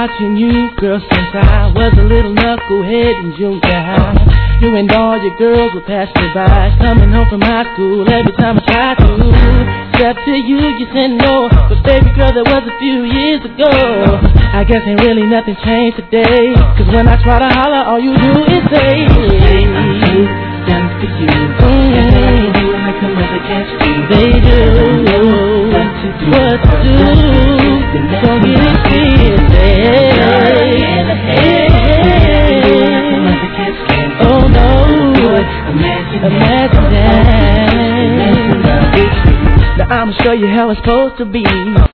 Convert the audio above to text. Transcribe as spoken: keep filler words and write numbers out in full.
watching you, girl, since I was a little knucklehead in junior high. You and all your girls would pass me by, coming home from high school every time I tried to step to you, you said no. But baby girl, that was a few years ago. I guess ain't really nothing changed today, cause when I try to holler, all you do is say I'm done for you. Mm-hmm. And they do like a mother can't do. They do what to do, what to do. So get it clear, say oh no, imagine that. Now I'ma show you how it's supposed to be.